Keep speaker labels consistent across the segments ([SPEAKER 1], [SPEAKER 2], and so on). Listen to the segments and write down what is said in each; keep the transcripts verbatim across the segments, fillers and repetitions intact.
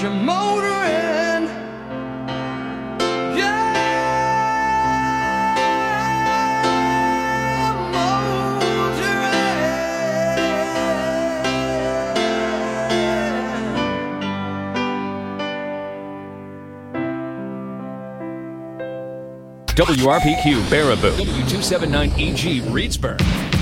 [SPEAKER 1] you motoring. Yeah, motoring.
[SPEAKER 2] W R P Q Baraboo, W two seventy-nine E G Reedsburg.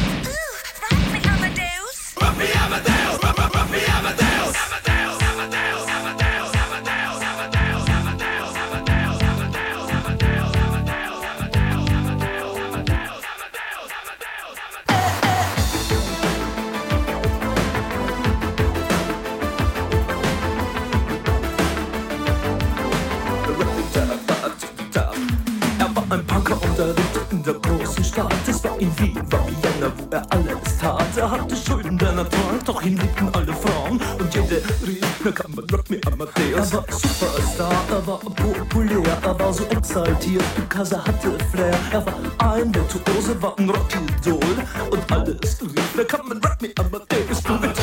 [SPEAKER 3] Der großen Stadt, es war in Wien, war Vienna, wo er alles tat. Er hatte Schulden, denn er trank, doch ihn liebten alle Frauen. Und jede rief, na kann man Rock Me Amadeus. Er war Superstar, er war populär, er war so exaltiert, because er hatte Flair. Er war ein Virtuose, war ein Rockidol. Und alles rief, na kann man Rock Me Amadeus. Du mit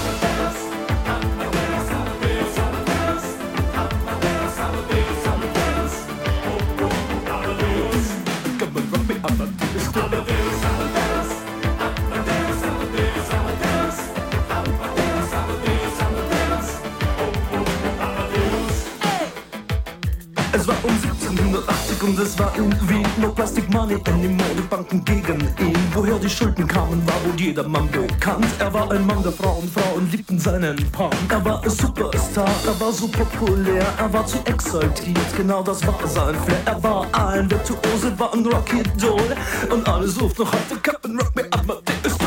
[SPEAKER 3] Es war um siebzehnhundertachtzig und es war in Wien. No Plastic Money anymore, die Banken gegen ihn. Woher die Schulden kamen, war wohl jedermann bekannt. Er war ein Mann der Frauen, Frauen liebten seinen Punk. Er war ein Superstar, er war so populär, er war zu exaltiert, genau das war sein Flair. Er war ein Virtuose, war ein Rockidol. Und alle suchten noch heute Captain Rock Me Amadeus.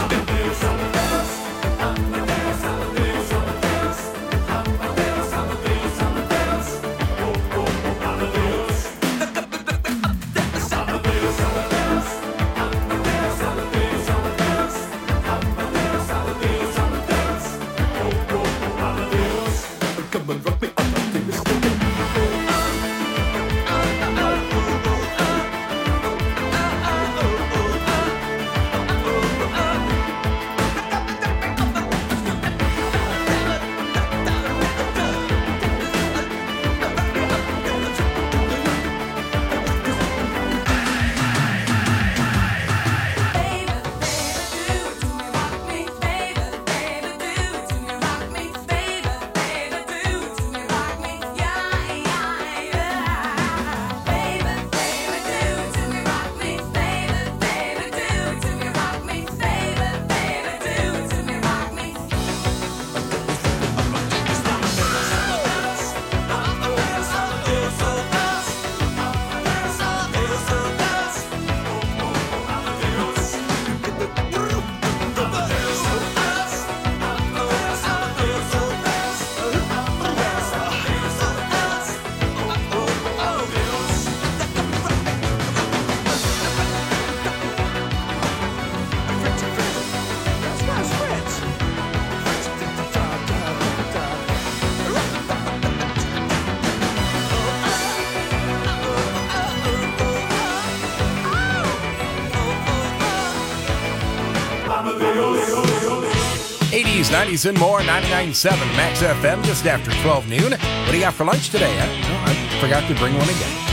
[SPEAKER 4] eighties, nineties, and more, ninety-nine point seven Max F M, just after twelve noon. What do you got for lunch today? Huh? No, I forgot to bring one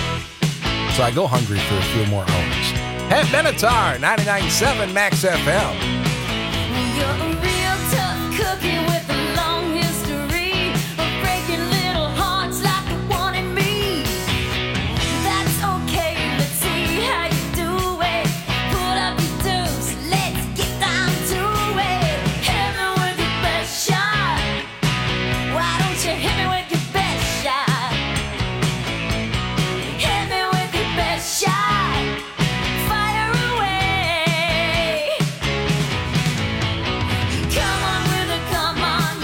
[SPEAKER 4] again. So I go hungry for a few more hours. Pat Benatar, ninety-nine point seven Max F M.
[SPEAKER 5] You're a real tough cookie with a long history of breaking little hearts like the one in me. That's okay, let's see how you do it. Put up your dues, let's get down to it. Hit me with your best shot. Why don't you hit me with your best shot? Hit me with your best shot. Fire away. Come on, brother, come on.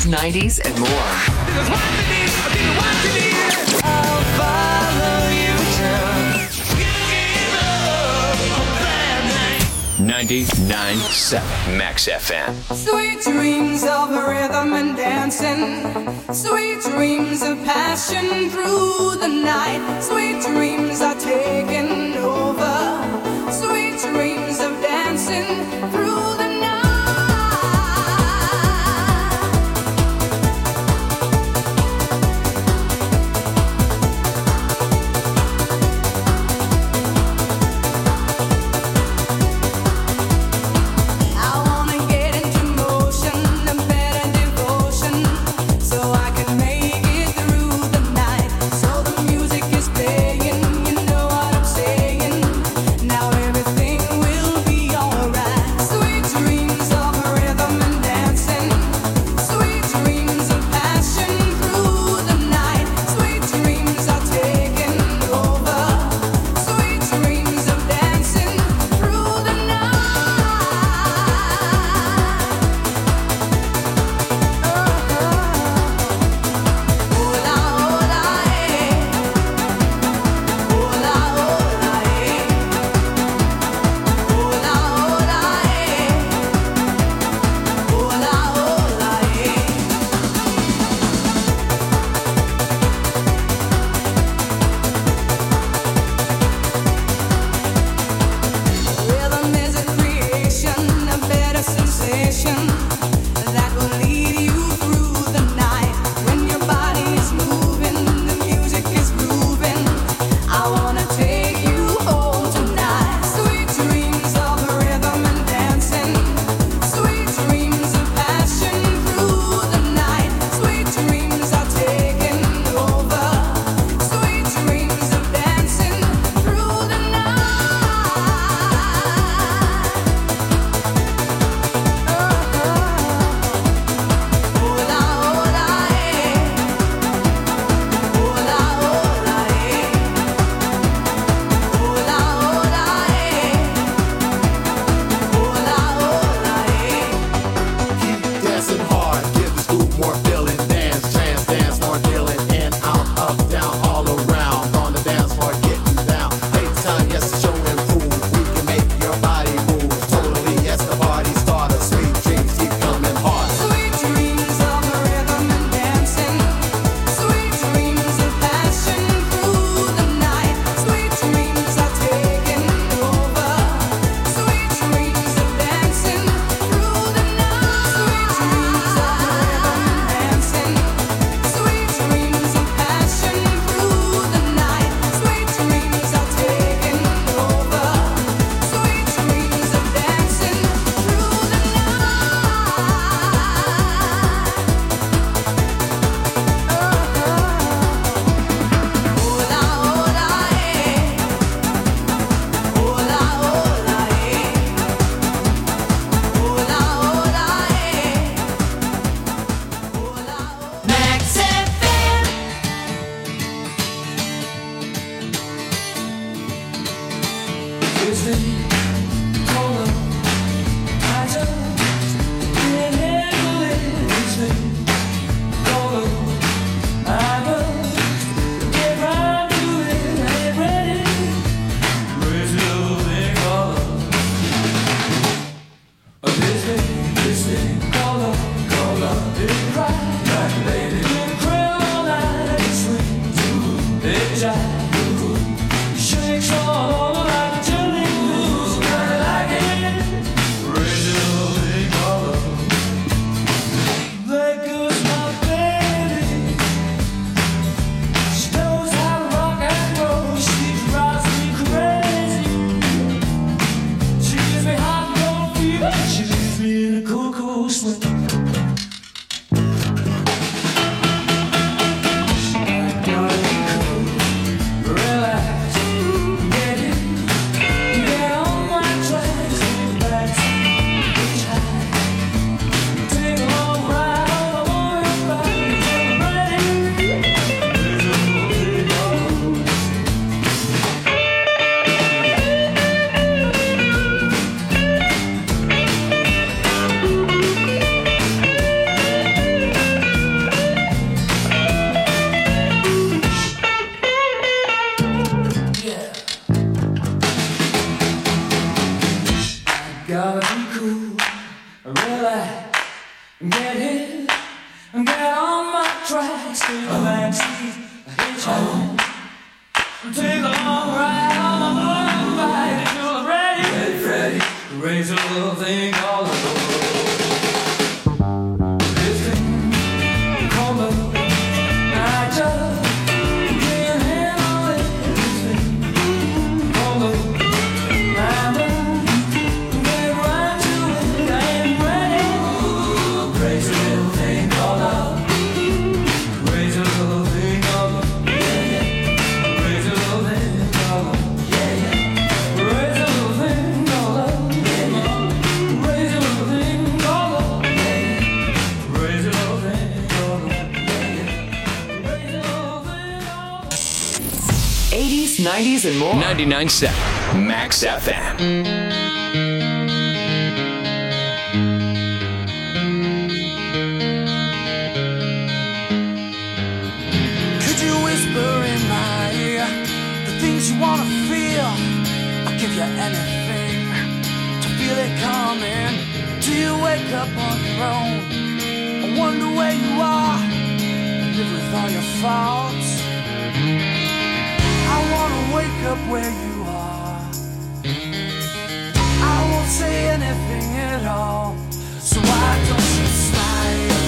[SPEAKER 6] nineties, and more.
[SPEAKER 1] I'll follow you till
[SPEAKER 2] ninety-nine point seven Max F M.
[SPEAKER 7] Sweet dreams of rhythm and dancing, sweet dreams of passion through the night, sweet dreams are taking over, sweet dreams of dancing through the night. I wanna get into motion and better devotion, so I can make it through the night. So the music is playing, you know what I'm saying.
[SPEAKER 3] stay in the backseat, hitchhike. Take a long ride on my motorbike until I'm ready. Ready, Freddy, raise a little thing called the road. This thing called love, I just can't handle it. This thing called love, I just get right to it. I ain't ready. Raise a little thing called love. Raise a little thing called love. Raise a little thing called love. Raise a little thing called love. Raise a little thing called love. Raise a little thing called love. Raise a little thing called love.
[SPEAKER 1] eighties, nineties, and more.
[SPEAKER 2] ninety-nine point seven Max F M.
[SPEAKER 3] Could you whisper in my ear the things you wanna feel? I'll give you anything to feel it coming. Do you wake up on your own? I wonder where you are and live with all your faults. I wanna wake up where you are. I won't say anything at all. So why don't you slide?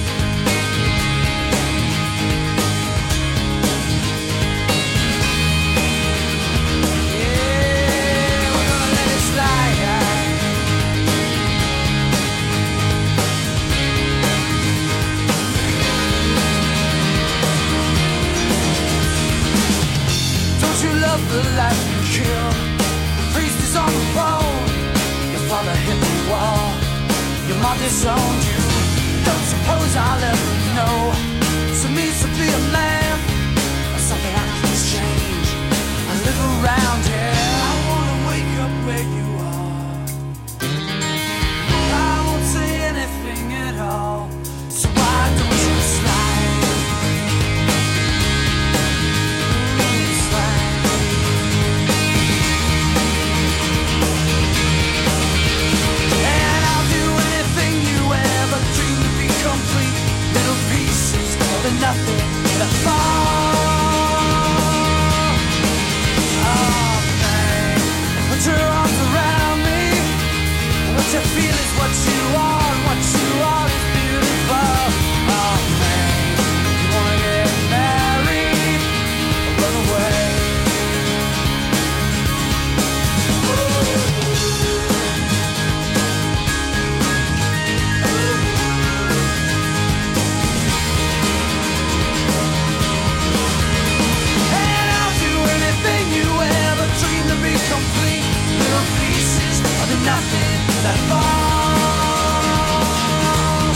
[SPEAKER 3] Yeah, we're gonna let it slide. Don't you love the life you kill? The priest is on the phone. Your father hit the wall. Your mom disowned you. Don't suppose I'll ever know. So means to be a man or something I can exchange. I live around here. I wanna wake up where you are. I won't say anything at all. So why don't you slide? Mm, slide. And I'll do anything you ever dreamed to be complete. Little pieces of the nothing that fall. Oh, babe, put your arms around me. What you feel is what you are, and what you are is beautiful. Oh, babe, you wanna get married or run away? And I'll do anything you ever dreamed to be complete. Little pieces of the nothing that fall.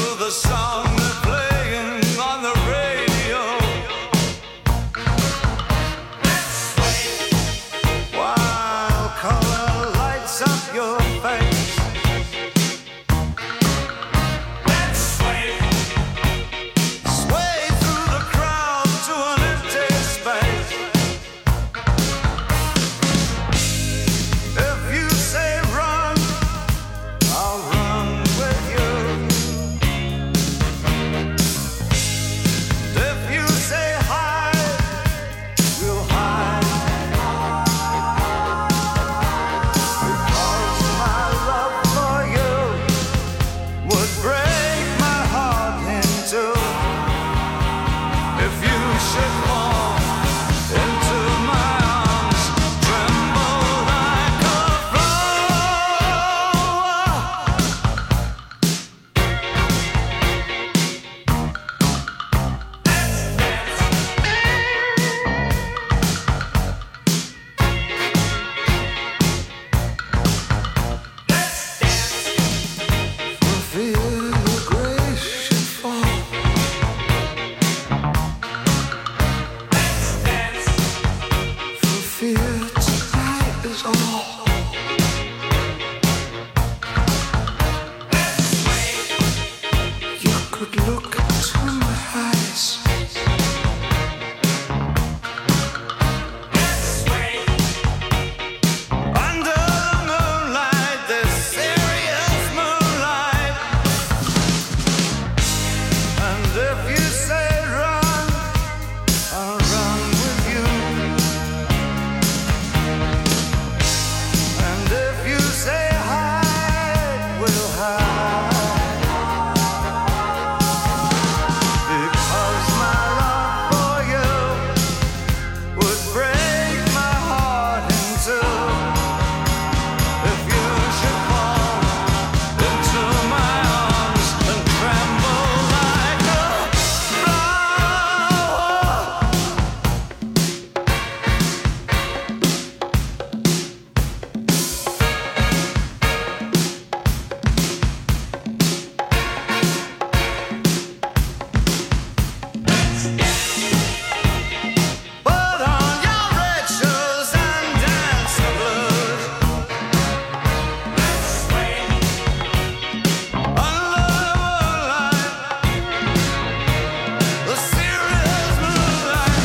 [SPEAKER 1] the song they're playing on the radio. Let's sway while color lights up your face. Let's sway, sway through the crowd to an empty space. If you say run, I'll run with you. If you say hide, we'll hide. Because my love for you would break my heart in two. If you should fall into my arms, tremble like a flower. For fear your grace should fall. For fear tonight is all. You could look into my eyes. Under the moonlight, this serious moonlight. And if you say run, I'll run with you. And if you say hide, we'll hide. Because my love for you would break my heart in two. If you should fall into my arms and tremble like a flower. Put on your red shoes and dance the blues. Let's sway under the moonlight, the serious moonlight.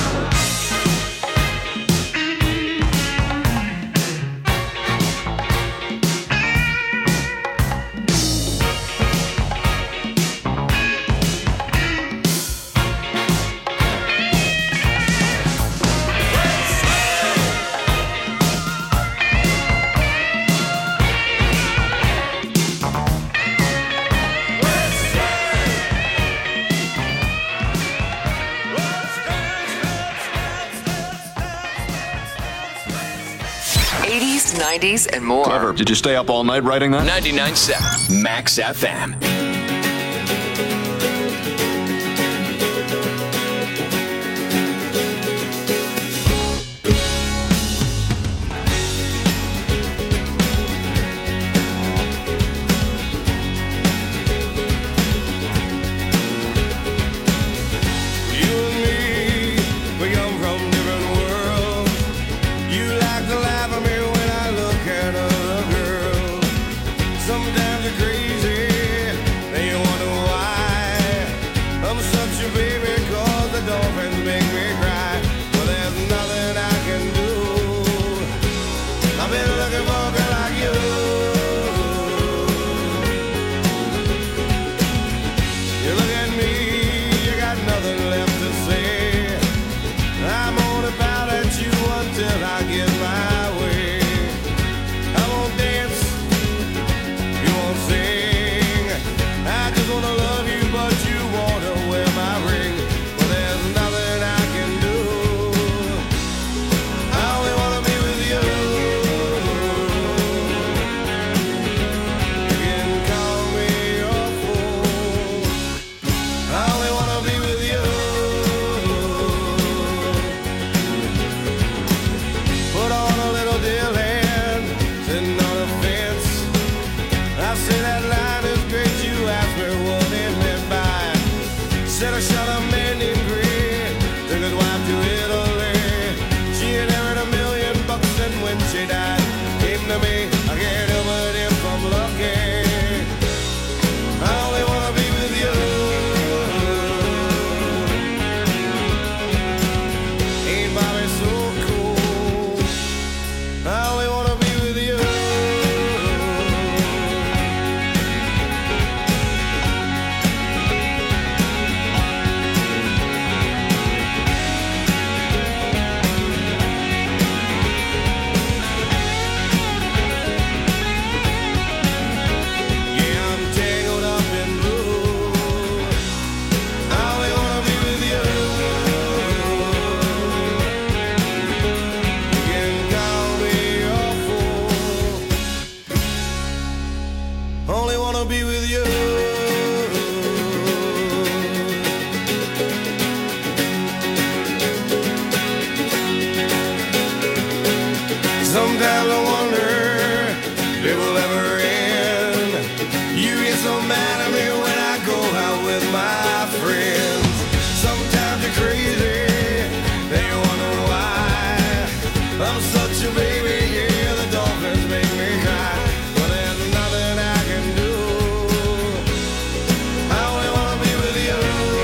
[SPEAKER 6] eighties, nineties, and more.
[SPEAKER 2] Clever.
[SPEAKER 8] Did you stay up all night writing that?
[SPEAKER 2] ninety-nine point seven Max F M.
[SPEAKER 1] You and me, we come from different worlds. You like to laugh at me when I look at other girls. Sometimes you're crazy, my friends. Sometimes you're crazy, they wonder why. I'm such a baby, yeah, the dolphins make me cry. But there's nothing I can do. I only wanna be with you.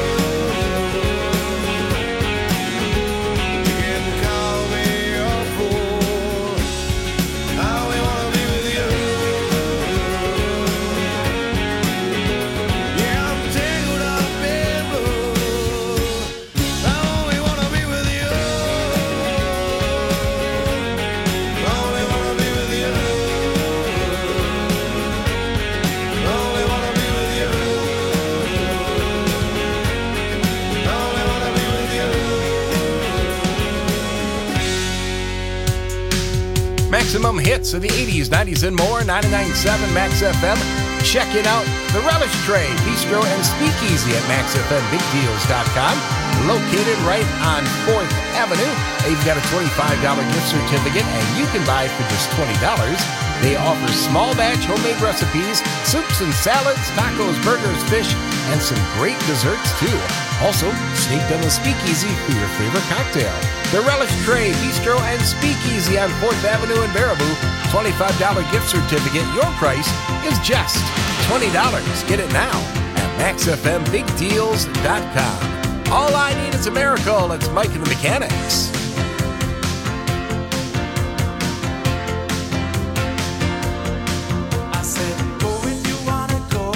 [SPEAKER 1] You can call me a fool. I only wanna be with you. Yeah, I'm tangled up in blue. I only wanna be with you. I only wanna be with you. I only wanna be with you. I only wanna be with you.
[SPEAKER 4] Maximum hits of the eighties, nineties, and more. ninety-nine point seven Max F M. Check it out. The Relish Tray, Bistro and Speakeasy at max f m big deals dot com. Located right on fourth Avenue. They've got a twenty-five dollars gift certificate, and you can buy for just twenty dollars. They offer small batch homemade recipes, soups and salads, tacos, burgers, fish, and some great desserts too. Also, sneak down the Speakeasy for your favorite cocktail. The Relish Tray, Bistro and Speakeasy on fourth Avenue in Baraboo. twenty-five dollars gift certificate. Your price is just twenty dollars. Get it now at max f m big deals dot com. All I Need is a Miracle. It's Mike and the Mechanics.
[SPEAKER 3] I said, go if you wanna go,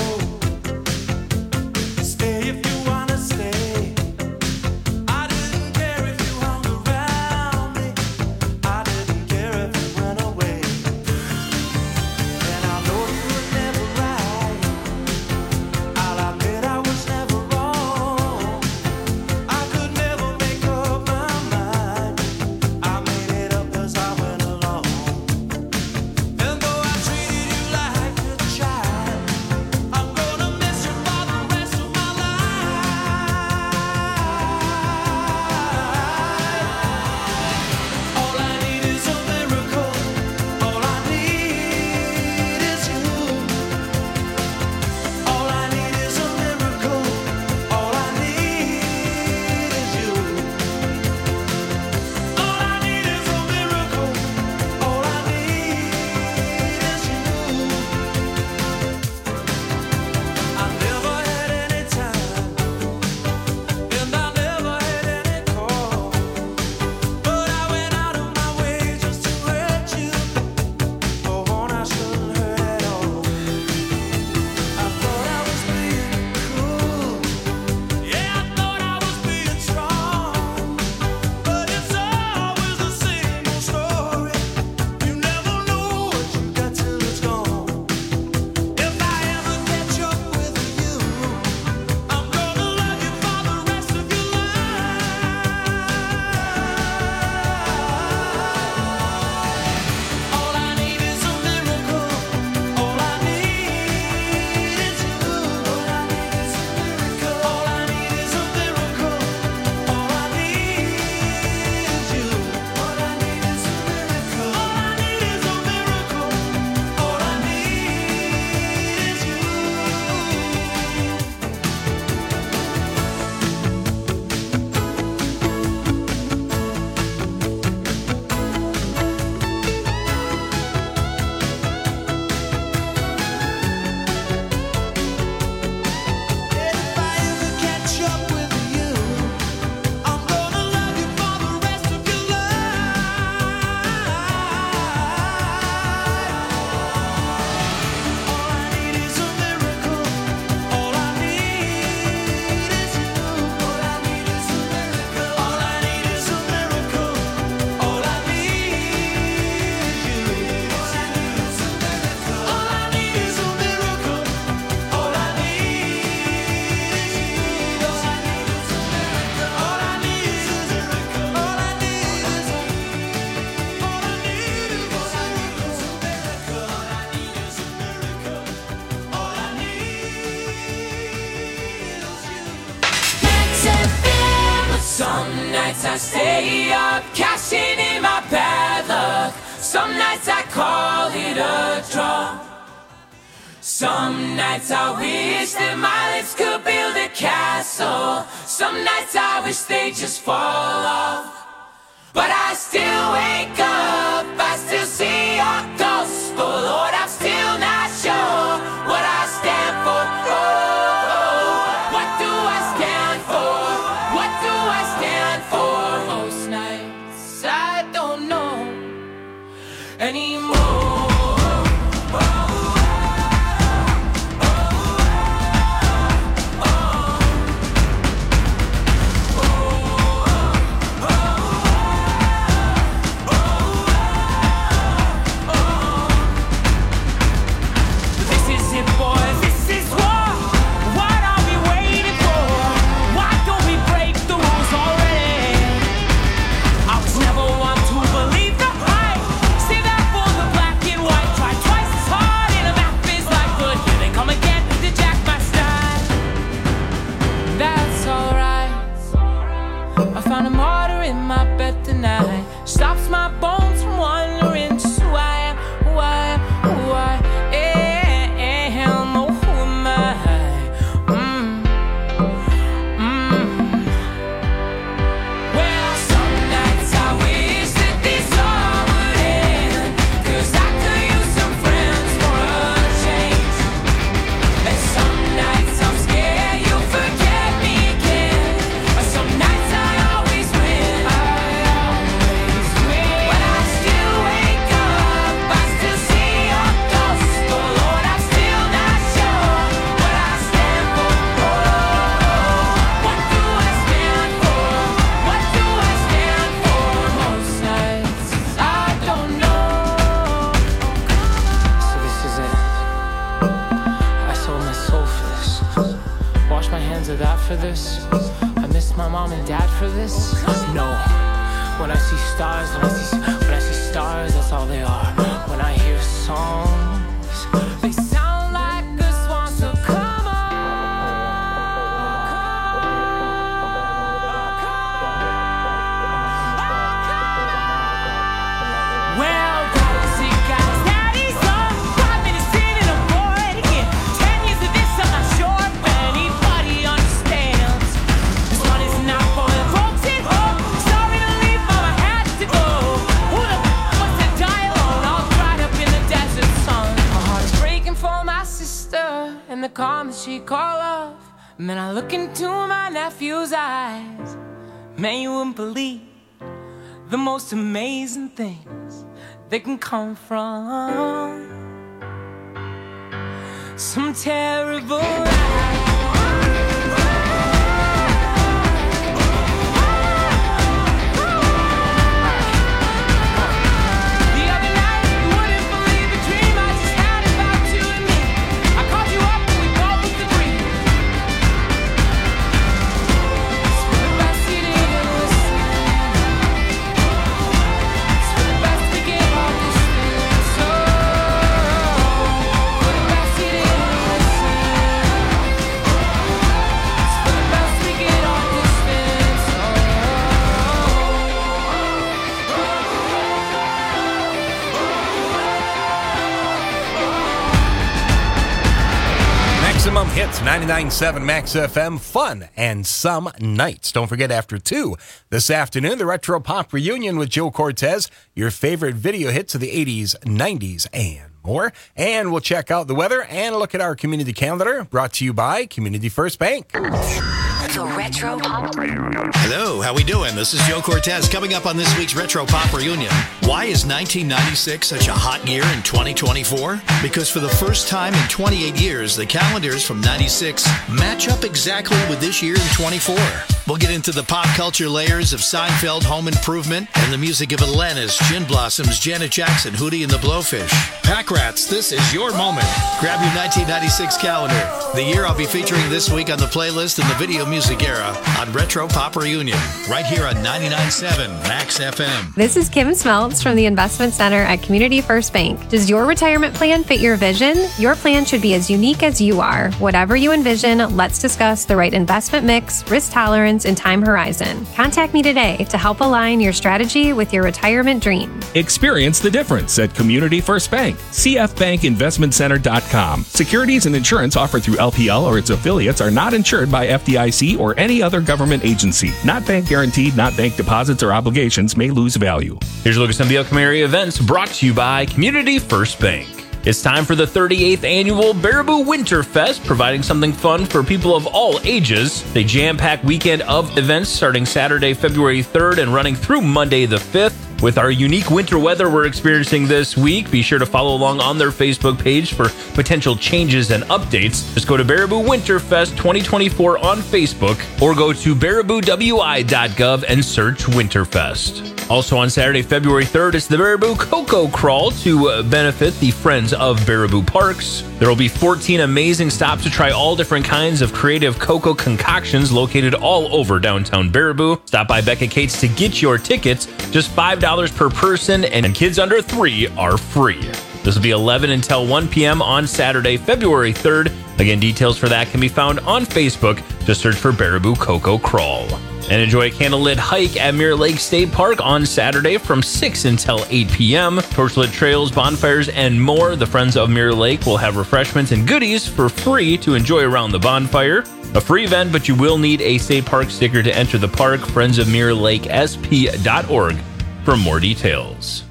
[SPEAKER 3] stay if you wanna stay. I didn't care if you hung around me, I didn't care if you went away. And I know you were never right, I'll admit I was never wrong. I could never make up my mind, I made it up as I went along. And though I treated you like a child, I'm gonna miss you for the rest of my life. All I need is a miracle. All I need is you. All I need is a miracle. All I need is you. All I need is a miracle. All I need is you. I never had any time, and I never had any call, but I went out of my way just to hurt you, for one I shouldn't hurt at all. I thought I was being cool, yeah, I thought I was being strong, but it's always the same old story. You never know what you got till it's gone. If I ever catch up with you, I'm gonna love you for the rest of your life. All I need is a miracle. All I need is you. All I need is a miracle. All I need is a miracle. All I need is you. All I need is a miracle. All I need is a miracle. All I need is you. If I ever catch up with you, I'm gonna love you for the rest of your life. All I need is a miracle. All I need is you. All I need is a miracle. All I need is a miracle. All I need is you. All I need is a miracle. All I need is a miracle. All I need is you. All I need is a miracle. All I need is a miracle. All I need is a all I need is a miracle. All I need is a miracle. All I need is you.
[SPEAKER 5] Max F M. Some nights I stay up, cashing in my bad luck. Some nights I call it a draw.
[SPEAKER 8] Some nights I wish that my lips could build a castle. Some nights I wish they just fall off. But I still wake up, I still see your gospel. Lord, I'm still not sure what I stand for. Oh, oh, what do I stand for? What do I stand for? Most nights I don't know anymore. Stops my bones from wandering to who I am, who I am, who I am. Oh, who am I? Mm. Mm. Well, some nights I wish that this all would end, 'cause I could use some friends for a change. And some nights I'm scared you'll forget me again. But some nights I always win. I always win. But I still wake up, I still see your gospel. Lord, I'm still not sure what I stand for. Oh, what do I stand for? What do I stand for? Most nights I don't know. So this is it. I sold my soul for this. Wash my hands of that for this. I miss my mom and dad for this. No. When I see stars, when I see when I see stars, that's all they are. When I hear songs, they sound like a swan. So come on. Well, guys, you guys, daddy's on. Five minutes in and I'm bored again. Ten years of this, I'm not sure if anybody understands. This one is not for the folks at home. Sorry to leave, mama had to go. Who the f- wants to die alone, all dried up in the desert sun? My heart is breaking for my sister and the calm that she call off. And then I look into my nephew's eyes. Man, you wouldn't believe the most amazing things that can come from some terrible lies. The other night, you wouldn't believe the dream I just had about you and me. I called you up and we both agreed. It's for the best you didn't listen. It's for the best we get all this feeling. So, for the best you didn't listen. It's for the best we get all this feeling. So,
[SPEAKER 4] Maximum Hits, ninety-nine point seven Max F M, fun and some nights. Don't forget, after two this afternoon, the Retro Pop Reunion with Joe Cortez, your favorite video hits of the eighties, nineties, and more. And we'll check out the weather and look at our community calendar, brought to you by Community First Bank.
[SPEAKER 6] The Retro Pop
[SPEAKER 9] Hello, how we doing? This is Joe Cortez coming up on this week's Retro Pop Reunion. Why is nineteen ninety-six such a hot year in twenty twenty-four? Because for the first time in twenty-eight years, the calendars from ninety-six match up exactly with this year in twenty-four. We'll get into the pop culture layers of Seinfeld, Home Improvement, and the music of Atlantis, Gin Blossoms, Janet Jackson, Hootie and the Blowfish. Pack Rats, this is your moment. Grab your nineteen ninety-six calendar. The year I'll be featuring this week on the playlist in the video music era on Retro Pop Reunion, right here on ninety-nine point seven Max F M.
[SPEAKER 10] This is Kim Smeltz from the Investment Center at Community First Bank. Does your retirement plan fit your vision? Your plan should be as unique as you are. Whatever you envision, let's discuss the right investment mix, risk tolerance, returns and time horizon. Contact me today to help align your strategy with your retirement dream.
[SPEAKER 2] Experience the difference at Community First Bank. C F Bank Investment Center dot com. Securities and insurance offered through L P L or its affiliates are not insured by F D I C or any other government agency. Not bank guaranteed, not bank deposits or obligations may lose value.
[SPEAKER 11] Here's a look at some of the upcoming area events brought to you by Community First Bank. It's time for the thirty-eighth annual Baraboo Winterfest, providing something fun for people of all ages. The jam-packed weekend of events starting Saturday, February third and running through Monday the fifth. With our unique winter weather we're experiencing this week, be sure to follow along on their Facebook page for potential changes and updates. Just go to Baraboo Winterfest twenty twenty-four on Facebook or go to baraboo w i dot gov and search Winterfest. Also on Saturday, February third, it's the Baraboo Cocoa Crawl to uh, benefit the Friends of Baraboo Parks. There will be fourteen amazing stops to try all different kinds of creative cocoa concoctions located all over downtown Baraboo. Stop by Becca Cates to get your tickets. Just five dollars per person, and kids under three are free. This will be eleven until one p.m. on Saturday, February third. Again, details for that can be found on Facebook. Just search for Baraboo Cocoa Crawl. And enjoy a candlelit hike at Mirror Lake State Park on Saturday from six until eight p.m. Torchlit trails, bonfires, and more. The Friends of Mirror Lake will have refreshments and goodies for free to enjoy around the bonfire. A free event, but you will need a state park sticker to enter the park. Friends of Mirror Lake S P dot org for more details.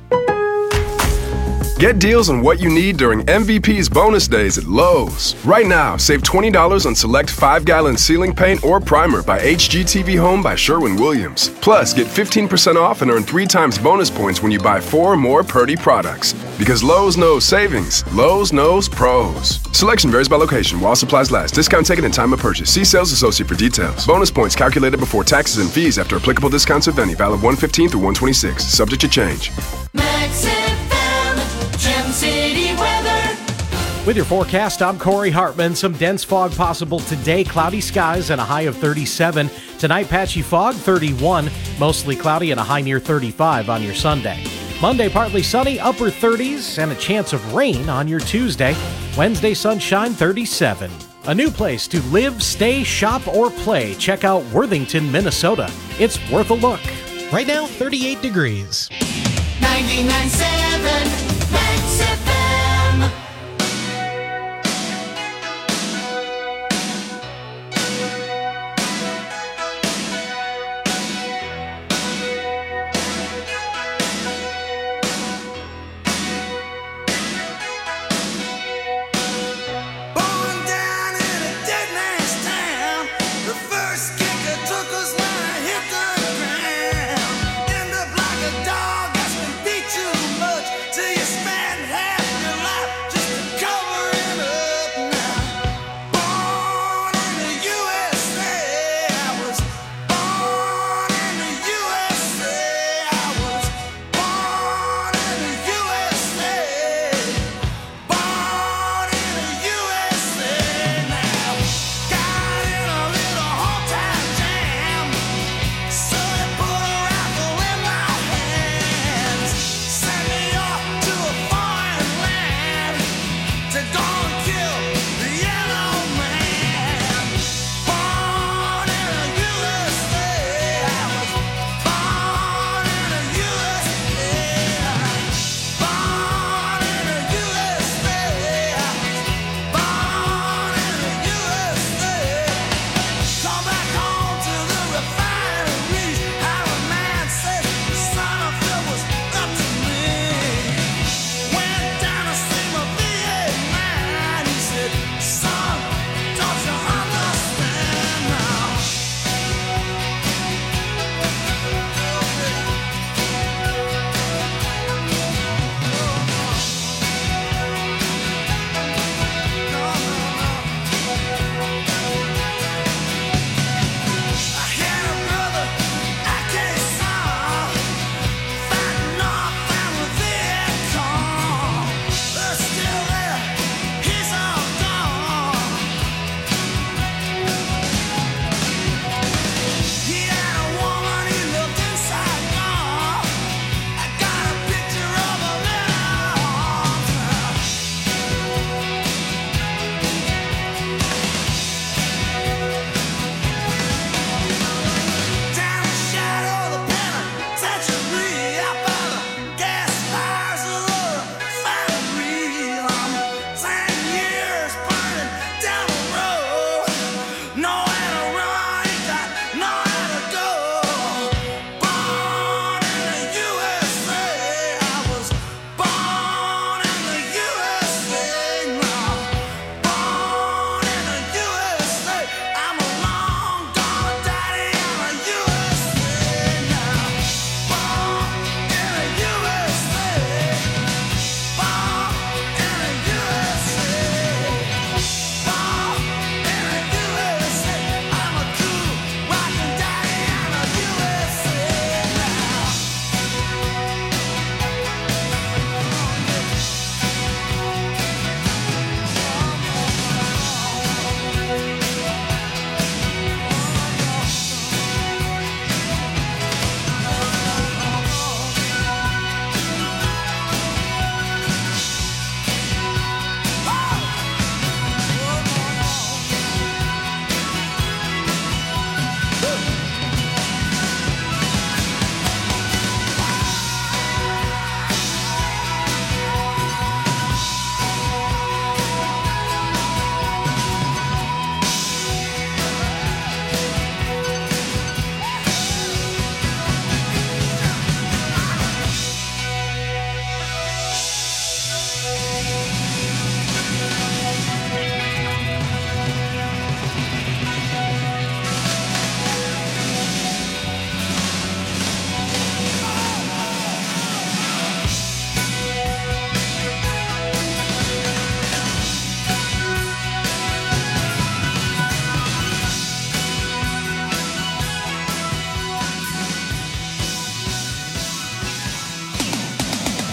[SPEAKER 12] Get deals on what you need during M V P's bonus days at Lowe's. Right now, save twenty dollars on select five gallon ceiling paint or primer by H G T V Home by Sherwin-Williams. Plus, get fifteen percent off and earn three times bonus points when you buy four or more Purdy products. Because Lowe's knows savings. Lowe's knows pros. Selection varies by location while supplies last. Discount taken in time of purchase. See sales associate for details. Bonus points calculated before taxes and fees after applicable discounts if any. Valid one fifteen through one twenty-six. Subject to change.
[SPEAKER 8] Max F M, Gem City weather.
[SPEAKER 13] With your forecast, I'm Corey Hartman. Some dense fog possible today. Cloudy skies and a high of thirty-seven. Tonight, patchy fog, thirty-one. Mostly cloudy and a high near thirty-five on your Sunday. Monday, partly sunny, upper thirties, and a chance of rain on your Tuesday. Wednesday, sunshine, thirty-seven. A new place to live, stay, shop, or play. Check out Worthington, Minnesota. It's worth a look. Right now, thirty-eight degrees.
[SPEAKER 8] ninety-nine point seven Max F M.
[SPEAKER 1] Born down in a dead man's town. The first kicker took us when I hit the ground. End up like a dog that's been beat too much till you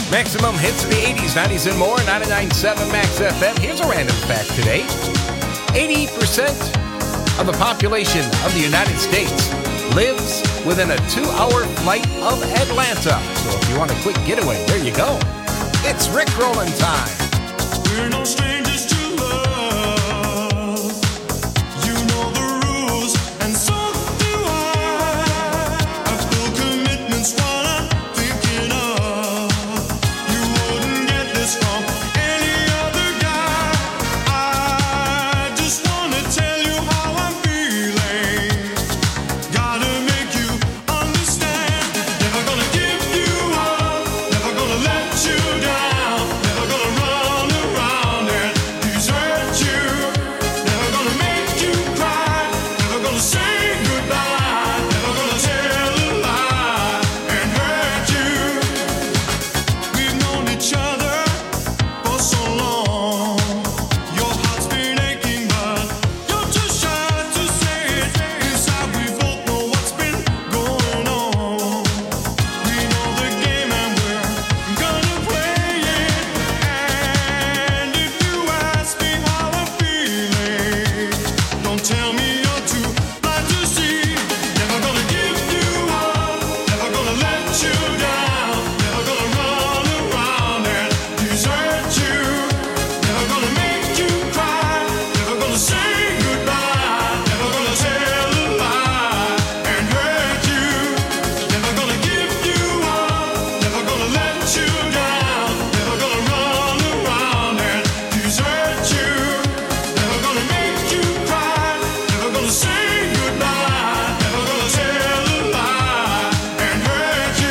[SPEAKER 4] Maximum hits of the eighties, nineties, and more. ninety-nine point seven Max F M. Here's a random fact today. eighty percent of the population of the United States lives within a two-hour flight of Atlanta. So if you want a quick getaway, there you go. It's Rick Rollin' time.
[SPEAKER 1] We're no strangers to love. You know the rules, and so do I. I feel commitment's what I'm thinking of. You wouldn't get this from any other guy. I just wanna tell you how I'm feeling. Gotta make you understand. Never gonna give you up. Never gonna let you down. Never gonna run around and desert you. Never gonna make you cry. Never gonna say goodbye. Never gonna tell a lie and hurt you. We've known each other for so long. Your heart's been aching, but you're too shy to say it. Inside we both know what's been going on. We know the game and we're gonna play it. And if you ask me how I'm feeling, don't tell me you're too blind to see. Never gonna give you up. Never gonna let you down. Never gonna run around and desert you. Never gonna make you cry. Never gonna say goodbye. Never gonna tell a lie and hurt you. Never gonna give you up. Never gonna let you down. Never gonna run around and desert you. Never gonna make you cry. Never gonna say goodbye. Never gonna tell a lie and hurt you.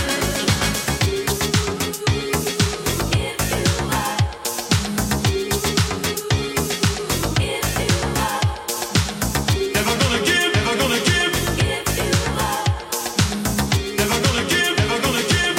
[SPEAKER 1] Never gonna give, never gonna give. Never gonna give, never gonna give.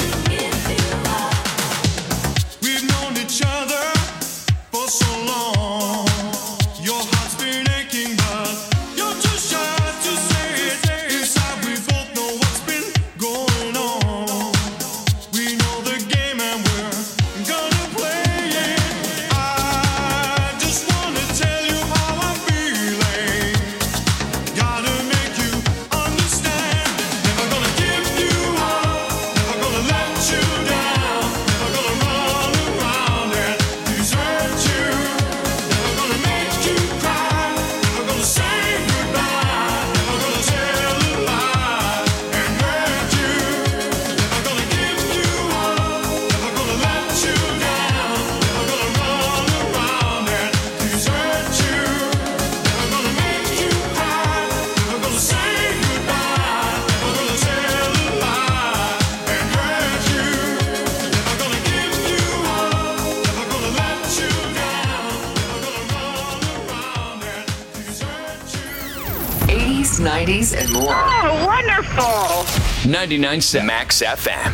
[SPEAKER 1] We've known each other for so long. Your heart's been aching, but you're too shy to say it. Inside we both know what's been going on. We know the game and we're gonna play it. I just wanna tell you how I'm feeling. Gotta make you understand. Never gonna give you up. Never gonna let you down. Never gonna run around and desert you. Never gonna make you cry. Never gonna say goodbye. Never gonna tell a lie and hurt you. Never gonna give you up. Never gonna let you down. Never gonna run around and desert you. Never gonna make you cry. Never gonna say goodbye. Never gonna tell a lie and hurt you. Never gonna give you up. Never gonna let you down. Never gonna run around and desert you.
[SPEAKER 6] eighties, nineties, and more.
[SPEAKER 14] Oh, wonderful.
[SPEAKER 6] ninety-nine point seven Max F M.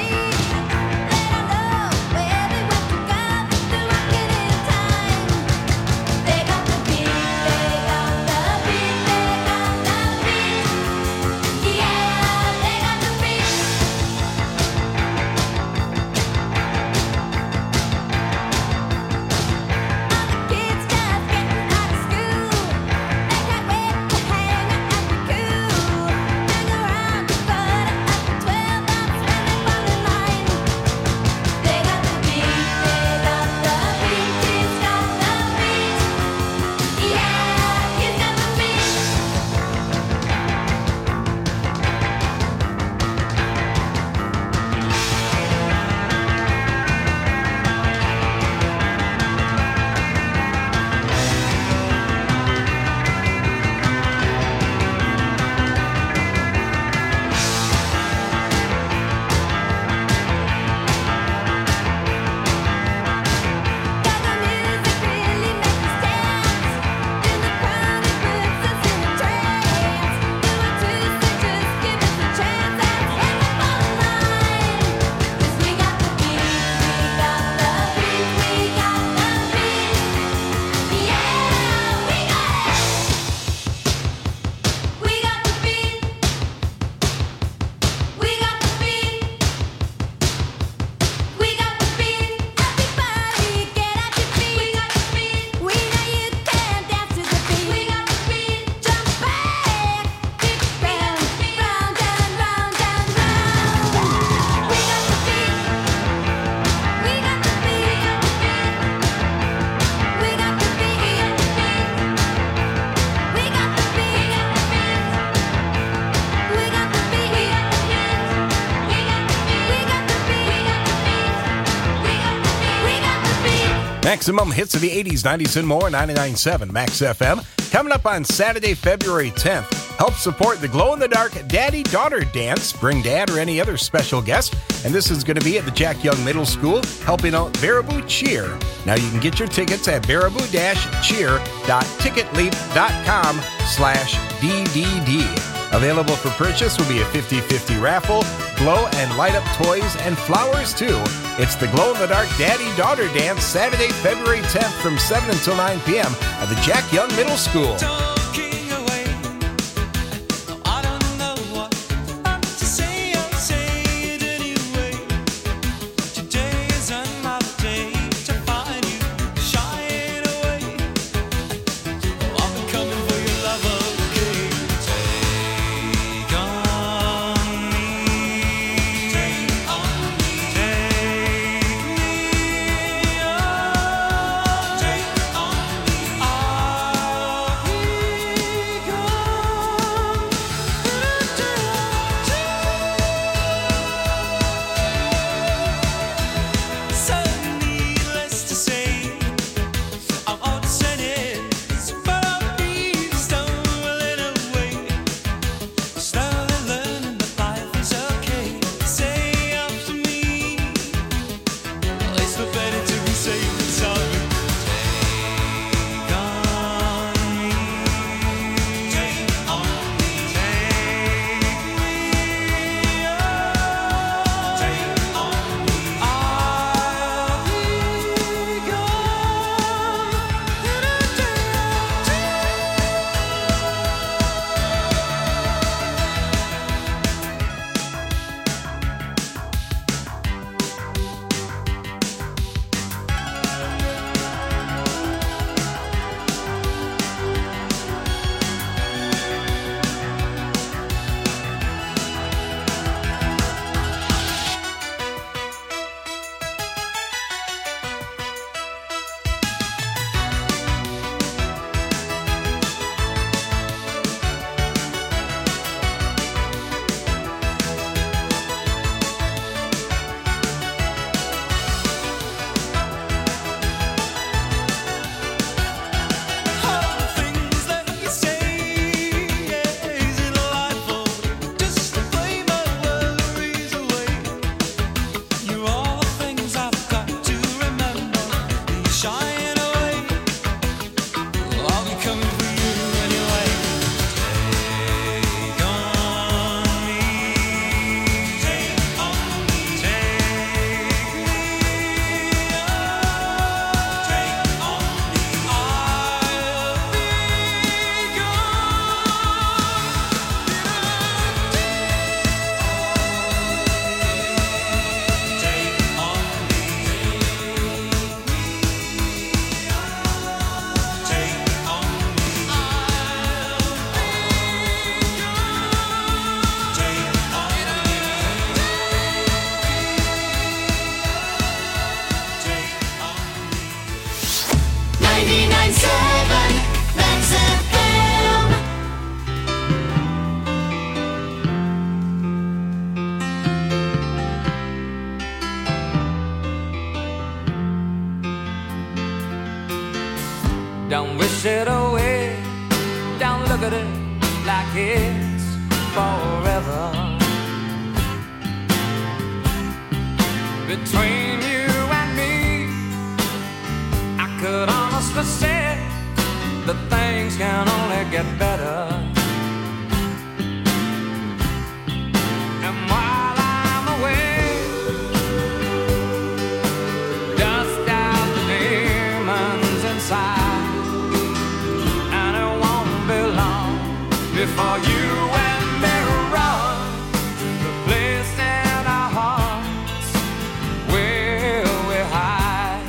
[SPEAKER 5] Let I know where they went to go.
[SPEAKER 4] Maximum hits of the eighties, nineties, and more, ninety-nine point seven Max F M. Coming up on Saturday, February tenth. Help support the glow-in-the-dark Daddy-Daughter Dance. Bring Dad or any other special guest. And this is going to be at the Jack Young Middle School, helping out Baraboo Cheer. Now you can get your tickets at baraboo-cheer.ticketleap.com slash DDD. Available for purchase will be a fifty-fifty raffle, glow and light up toys, and flowers too. It's the Glow-in-the-Dark Daddy-Daughter Dance, Saturday, February tenth from seven until nine p.m. at the Jack Young Middle School.
[SPEAKER 8] Don't wish it away. Don't look at it like it's forever. Between you and me, I could honestly say that things can only get better. And while I'm away, dust out the demons inside. Before you and me run the place in our hearts where we hide.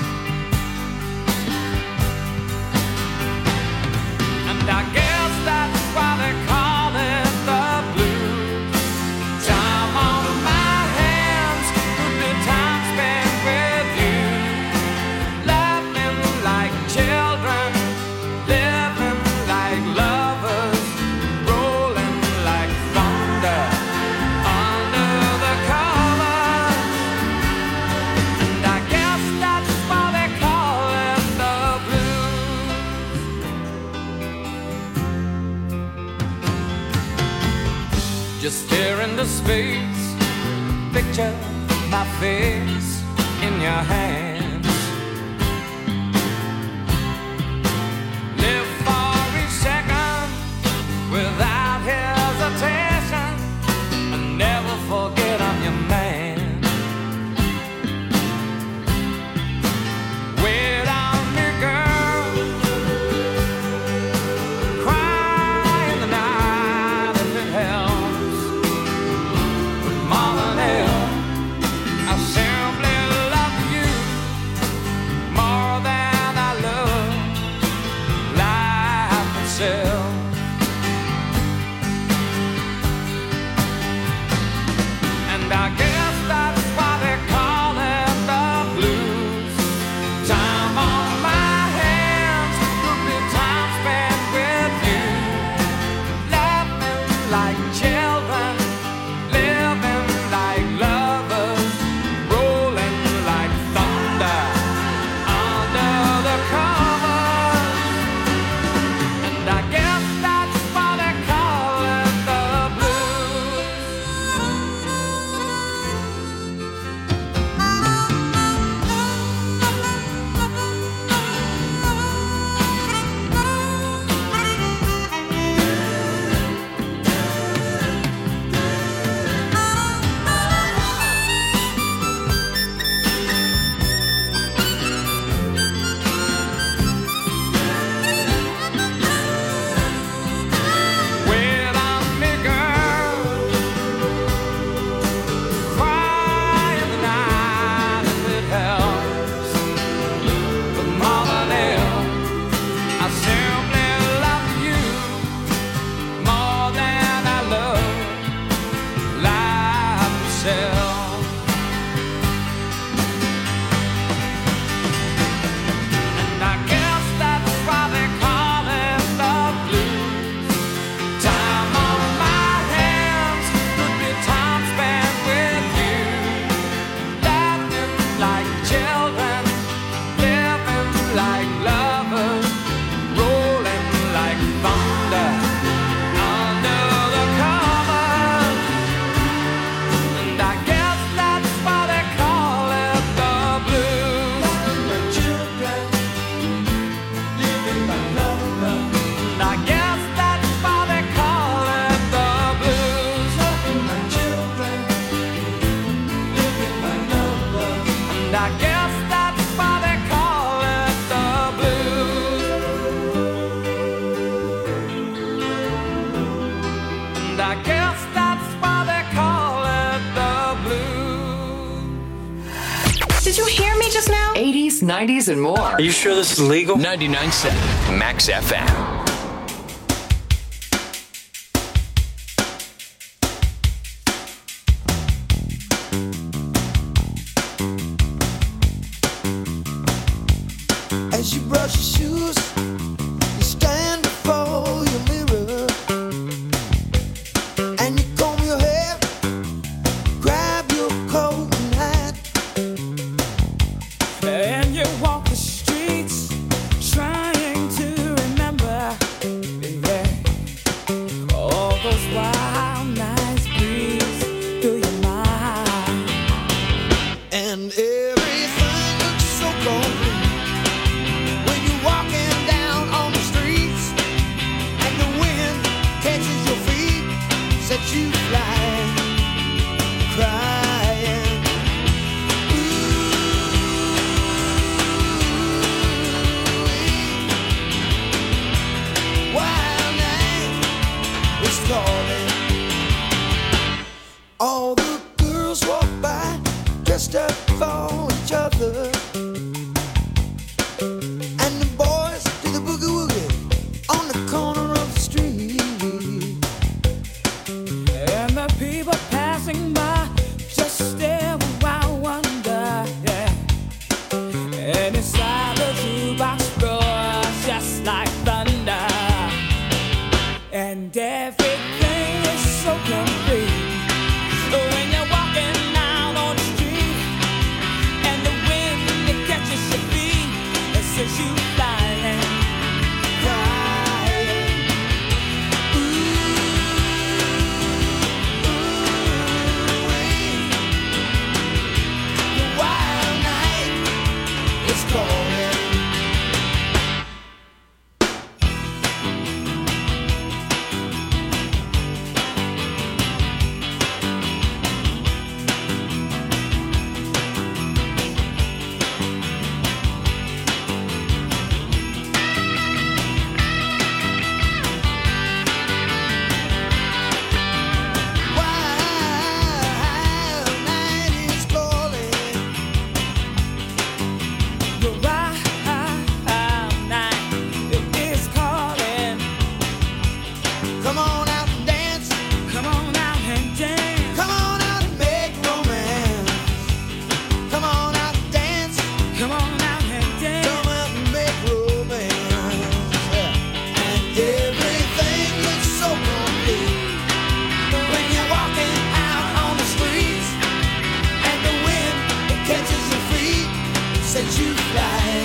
[SPEAKER 8] And I guess that's why they call it the blues. Time on my hands would be time spent with you, laughing like children, living like lovers. space. Picture my face in your hands. Live for each second without hesitation, and never forget I'm your man. Wait on me, girl. Cry in the night if it helps. But more than ever, I simply love you more than I love life itself. And I guess that's why they call it the blues. Time on my hands could be time spent with you, laughing like children, living like lovers, rolling like thunder under the covers. And I guess that's why they call it the blues. Wait on me, girl. Cry in the night if it helps. But more than ever, I simply love you more than I love life itself. And I guess that's why they call it the blues. Time on my hands could be time spent with you, laughing like children, living like lovers, rolling like thunder under the covers. And I guess that's why they call it the blues. My children, living like lovers. And I guess that's why they call it the blues. My children, living like lovers. And I guess that's why they call it the blues. And I guess that's why they call it the blues.
[SPEAKER 6] Did you hear me just now? eighties, nineties, and more. Are you sure this is legal? ninety-nine point seven Max F M.
[SPEAKER 1] As you brush your shoes, you stand before your mirror, and you comb your hair, grab your coat and hat,
[SPEAKER 8] And you walk the streets trying to remember, yeah, all those wild nights breeze through your mind.
[SPEAKER 1] and everything looks so complete when you're walking down on the streets, and the wind catches your feet, sets you flying, crying. Wild night is calling. All the girls walk by, dressed up for each other, and the boys do the boogie woogie on the corner of the street.
[SPEAKER 8] And the people passing by just stare around, wonder, yeah. And inside the jukebox roars just like thunder. And everything is so complete when you're walking out on the street, and the wind
[SPEAKER 7] set you fly.